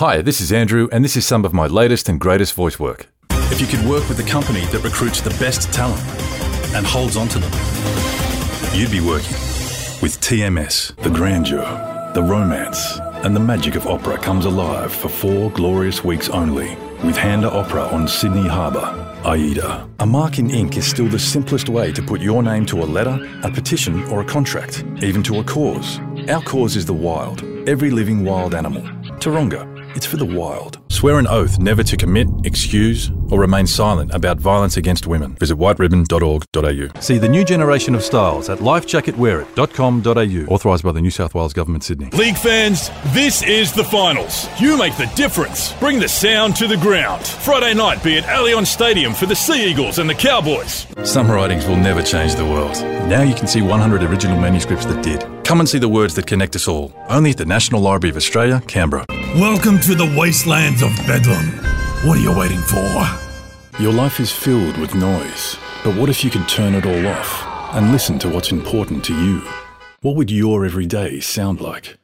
Hi, this is Andrew, and this is some of my latest and greatest voice work. If you could work with a company that recruits the best talent and holds on to them, you'd be working with TMS. The grandeur, the romance, and the magic of opera comes alive for 4 glorious weeks only with Handa Opera on Sydney Harbour. AIDA. A mark in ink is still the simplest way to put your name to a letter, a petition, or a contract, even to a cause. Our cause is the wild, every living wild animal. Taronga, it's for the wild. Swear an oath never to commit, excuse, or remain silent about violence against women. Visit whiteribbon.org.au. See the new generation of styles at lifejacketwearit.com.au. Authorised by the New South Wales Government, Sydney. League fans, this is the finals. You make the difference. Bring the sound to the ground. Friday night be at Allianz Stadium for the Sea Eagles and the Cowboys. Some writings will never change the world. Now you can see 100 original manuscripts that did. Come and see the words that connect us all. Only at the National Library of Australia, Canberra. Welcome to the wastelands of Bedlam. What are you waiting for? Your life is filled with noise, but what if you could turn it all off and listen to what's important to you? What would your everyday sound like?